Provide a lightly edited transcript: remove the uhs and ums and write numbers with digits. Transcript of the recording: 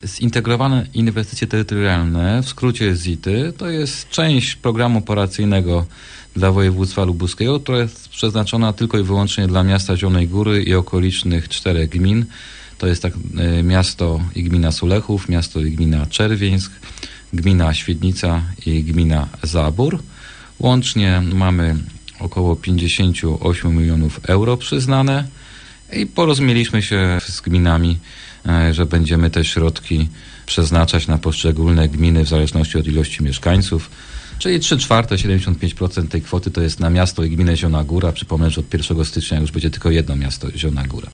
Zintegrowane Inwestycje Terytorialne, w skrócie ZIT-y, to jest część programu operacyjnego dla województwa lubuskiego, która jest przeznaczona tylko i wyłącznie dla miasta Zielonej Góry i okolicznych 4 gmin. To jest miasto i gmina Sulechów, miasto i gmina Czerwieńsk, gmina Świdnica i gmina Zabór. Łącznie mamy około 58 milionów euro przyznane i porozumieliśmy się z gminami, że będziemy te środki przeznaczać na poszczególne gminy w zależności od ilości mieszkańców. Czyli 3/4, 75% tej kwoty to jest na miasto i gminę Zielona Góra. Przypomnę, że od 1 stycznia już będzie tylko jedno miasto Zielona Góra.